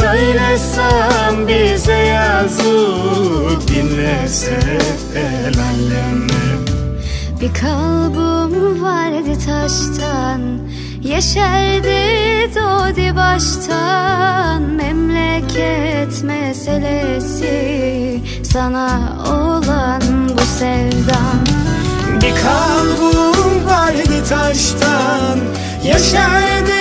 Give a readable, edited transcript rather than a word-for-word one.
Söylesem bize yazık, dinlese el alem. Bir kalbim vardı taştan, yeşerdi doğdu baştan. Memleket meselesi, sana olan bu sevdam. Bir kalbim vardı taştan, yeşerdi